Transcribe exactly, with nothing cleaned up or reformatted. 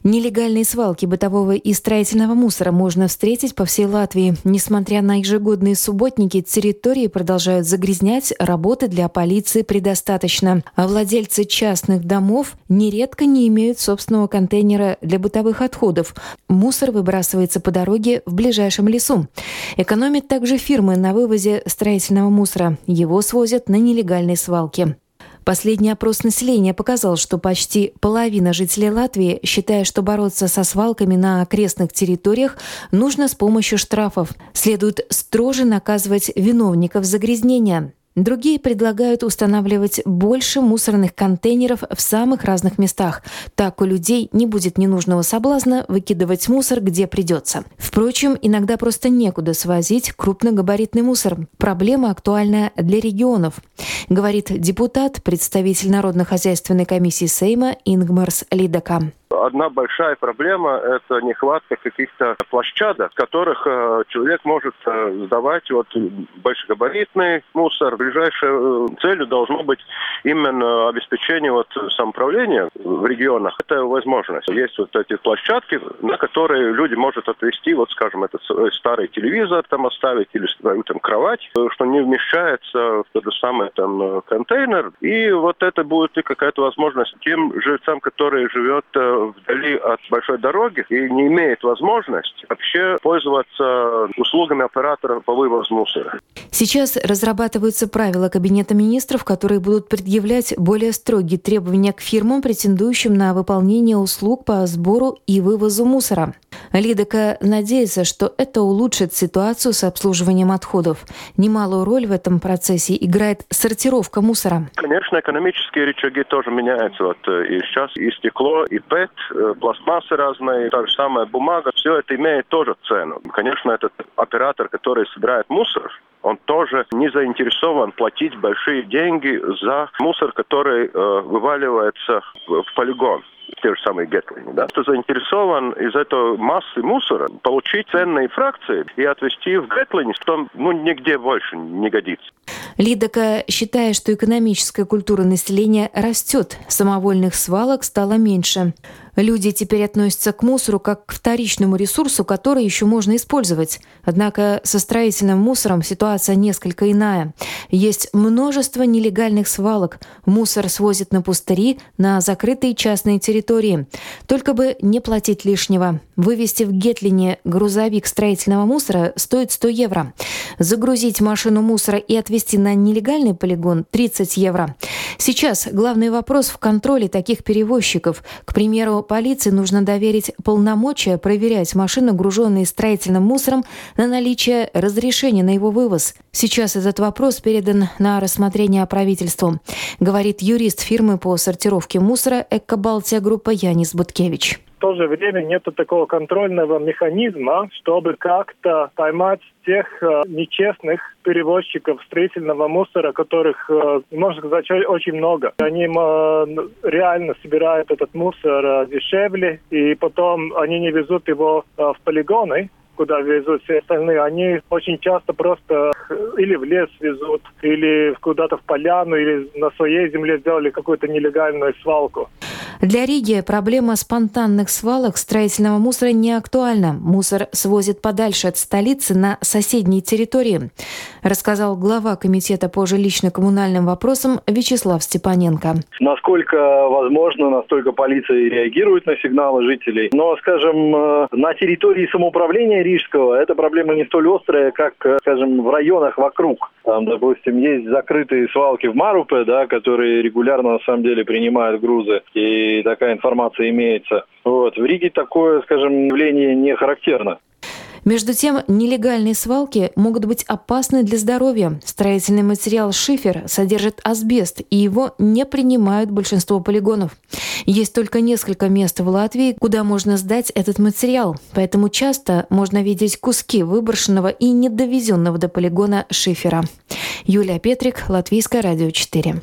Нелегальные свалки бытового и строительного мусора можно встретить по всей Латвии. Несмотря на ежегодные субботники, территории продолжают загрязнять, работы для полиции предостаточно. А владельцы частных домов нередко не имеют собственного контейнера для бытовых отходов. Мусор выбрасывается по дороге в ближайшем лесу. Экономят также фирмы на вывозе строительного мусора. Его свозят на нелегальные свалки. Последний опрос населения показал, что почти половина жителей Латвии считает, что бороться со свалками на окрестных территориях нужно с помощью штрафов. Следует строже наказывать виновников загрязнения. Другие предлагают устанавливать больше мусорных контейнеров в самых разных местах. Так у людей не будет ненужного соблазна выкидывать мусор, где придется. Впрочем, иногда просто некуда свозить крупногабаритный мусор. Проблема актуальна для регионов, говорит депутат, представитель Народно-хозяйственной комиссии Сейма Ингмарс Лидека. Одна большая проблема – это нехватка каких-то площадок, в которых э, человек может э, сдавать вот, большегабаритный мусор. Ближайшей э, целью должно быть именно обеспечение вот, самоуправления в регионах. Это возможность. Есть вот эти площадки, на которые люди могут отвезти, вот, скажем, этот старый телевизор там оставить или свою там кровать, что не вмещается в тот же самый там контейнер. И вот это будет и какая-то возможность тем жильцам, которые живут э, вдали от большой дороги и не имеет возможности вообще пользоваться услугами оператора по вывозу мусора. Сейчас разрабатываются правила Кабинета министров, которые будут предъявлять более строгие требования к фирмам, претендующим на выполнение услуг по сбору и вывозу мусора. Лидека надеется, что это улучшит ситуацию с обслуживанием отходов. Немалую роль в этом процессе играет сортировка мусора. Конечно, экономические рычаги тоже меняются. Вот и сейчас и стекло, и пэт, пластмассы разные, та же самая бумага, все это имеет тоже цену. Конечно, этот оператор, который собирает мусор, он тоже не заинтересован платить большие деньги за мусор, который э, вываливается в, в полигон. Те же самые гетлини, да. Кто заинтересован из этой массы мусора получить ценные фракции и отвезти в гетлини, что ну, нигде больше не годится. Лидека считает, что экономическая культура населения растет, самовольных свалок стало меньше. Люди теперь относятся к мусору как к вторичному ресурсу, который еще можно использовать. Однако со строительным мусором ситуация несколько иная. Есть множество нелегальных свалок. Мусор свозят на пустыри, на закрытые частные территории. Только бы не платить лишнего. Вывезти в Гетлине грузовик строительного мусора стоит сто евро. Загрузить машину мусора и отвезти на нелегальный полигон – тридцать евро. Сейчас главный вопрос в контроле таких перевозчиков. К примеру, полиции нужно доверить полномочия проверять машины, груженные строительным мусором, на наличие разрешения на его вывоз. Сейчас этот вопрос передан на рассмотрение правительству, говорит юрист фирмы по сортировке мусора «Экобалтия Группа» Янис Буткевич. В то же время нет такого контрольного механизма, чтобы как-то поймать тех э, нечестных перевозчиков строительного мусора, которых, э, можно сказать, очень много. Они э, реально собирают этот мусор э, дешевле, и потом они не везут его э, в полигоны, куда везут все остальные. Они очень часто просто или в лес везут, или куда-то в поляну, или на своей земле сделали какую-то нелегальную свалку. Для Риги проблема спонтанных свалок строительного мусора не актуальна. Мусор свозят подальше от столицы на соседние территории, рассказал глава комитета по жилищно-коммунальным вопросам Вячеслав Степаненко. Насколько возможно, настолько полиция реагирует на сигналы жителей. Но, скажем, на территории самоуправления Рижского эта проблема не столь острая, как, скажем, в районах вокруг. Там, допустим, есть закрытые свалки в Марупе, да, которые регулярно, на самом деле, принимают грузы, и такая информация имеется. Вот. В Риге такое, скажем, явление не характерно. Между тем, нелегальные свалки могут быть опасны для здоровья. Строительный материал шифер содержит асбест, и его не принимают большинство полигонов. Есть только несколько мест в Латвии, куда можно сдать этот материал, поэтому часто можно видеть куски выброшенного и недовезенного до полигона шифера. Юлия Петрик, Латвийское радио четыре.